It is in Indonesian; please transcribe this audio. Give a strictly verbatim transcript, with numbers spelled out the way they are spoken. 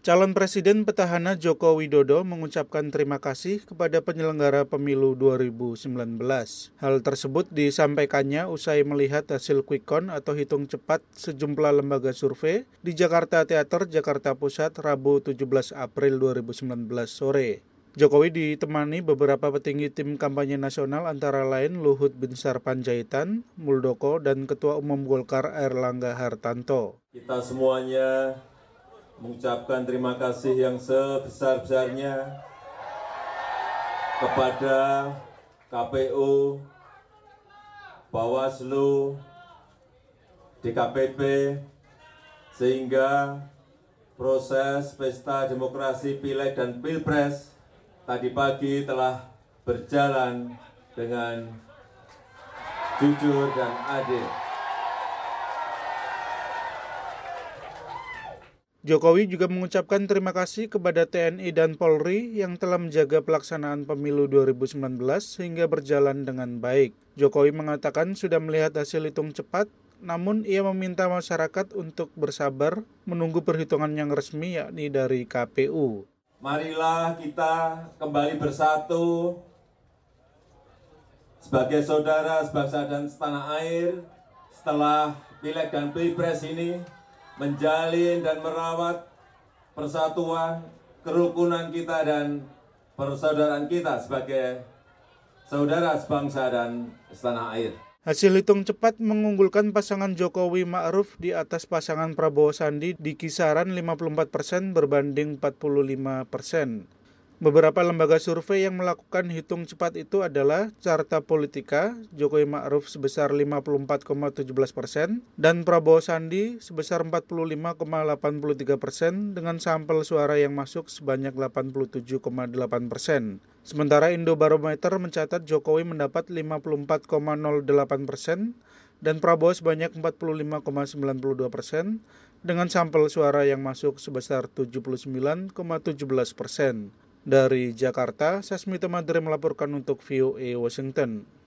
Calon Presiden petahana Joko Widodo mengucapkan terima kasih kepada penyelenggara pemilu dua ribu sembilan belas. Hal tersebut disampaikannya usai melihat hasil quick count atau hitung cepat sejumlah lembaga survei di Jakarta Theater, Jakarta Pusat, Rabu tujuh belas April dua ribu sembilan belas sore. Jokowi ditemani beberapa petinggi tim kampanye nasional antara lain Luhut Binsar Panjaitan, Muldoko, dan Ketua Umum Golkar Airlangga Hartarto. Kita semuanya mengucapkan terima kasih yang sebesar-besarnya kepada K P U, Bawaslu, D K P P, sehingga proses pesta demokrasi Pileg dan Pilpres tadi pagi telah berjalan dengan jujur dan adil. Jokowi juga mengucapkan terima kasih kepada T N I dan Polri yang telah menjaga pelaksanaan pemilu dua ribu sembilan belas sehingga berjalan dengan baik. Jokowi mengatakan sudah melihat hasil hitung cepat, namun ia meminta masyarakat untuk bersabar menunggu perhitungan yang resmi yakni dari K P U. Marilah kita kembali bersatu sebagai saudara sebangsa dan setanah air setelah Pileg dan Pilpres ini menjalin dan merawat persatuan, kerukunan kita dan persaudaraan kita sebagai saudara sebangsa dan setanah air. Hasil hitung cepat mengunggulkan pasangan Jokowi Ma'ruf di atas pasangan Prabowo Sandi di kisaran lima puluh empat persen berbanding empat puluh lima persen. Beberapa lembaga survei yang melakukan hitung cepat itu adalah Carta Politika, Jokowi Ma'ruf sebesar lima puluh empat koma satu tujuh persen, dan Prabowo Sandi sebesar empat puluh lima koma delapan tiga persen dengan sampel suara yang masuk sebanyak delapan puluh tujuh koma delapan persen. Sementara Indobarometer mencatat Jokowi mendapat lima puluh empat koma nol delapan persen dan Prabowo sebanyak empat puluh lima koma sembilan dua persen dengan sampel suara yang masuk sebesar tujuh puluh sembilan koma satu tujuh persen. Dari Jakarta, Sasmita Madre melaporkan untuk V O A Washington.